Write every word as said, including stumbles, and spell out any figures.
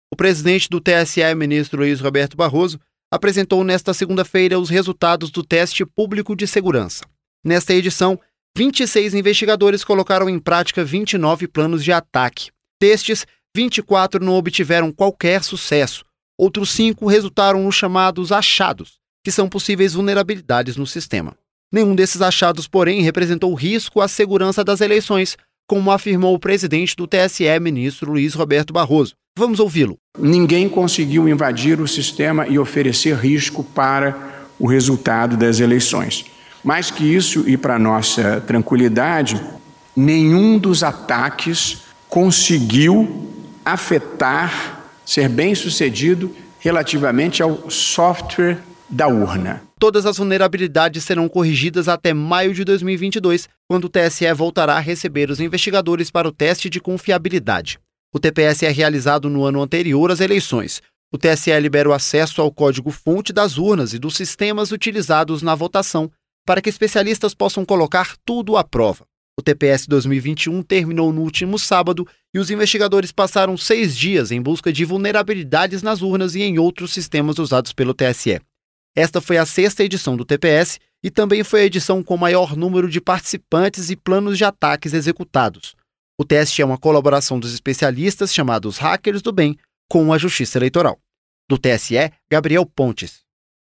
O presidente do T S E, ministro Luiz Roberto Barroso, apresentou nesta segunda-feira os resultados do teste público de segurança. Nesta edição, vinte e seis investigadores colocaram em prática vinte e nove planos de ataque. Destes, vinte e quatro não obtiveram qualquer sucesso. Outros cinco resultaram nos chamados achados, que são possíveis vulnerabilidades no sistema. Nenhum desses achados, porém, representou risco à segurança das eleições, como afirmou o presidente do T S E, ministro Luiz Roberto Barroso. Vamos ouvi-lo. Ninguém conseguiu invadir o sistema e oferecer risco para o resultado das eleições. Mais que isso, e para nossa tranquilidade, nenhum dos ataques conseguiu afetar, ser bem-sucedido relativamente ao software da urna. Todas as vulnerabilidades serão corrigidas até maio de dois mil e vinte e dois, quando o T S E voltará a receber os investigadores para o teste de confiabilidade. O T P S é realizado no ano anterior às eleições. O T S E libera o acesso ao código-fonte das urnas e dos sistemas utilizados na votação, para que especialistas possam colocar tudo à prova. O T P S dois mil e vinte e um terminou no último sábado e os investigadores passaram seis dias em busca de vulnerabilidades nas urnas e em outros sistemas usados pelo T S E. Esta foi a sexta edição do T P S e também foi a edição com maior número de participantes e planos de ataques executados. O teste é uma colaboração dos especialistas chamados Hackers do Bem com a Justiça Eleitoral. Do T S E, Gabriel Pontes.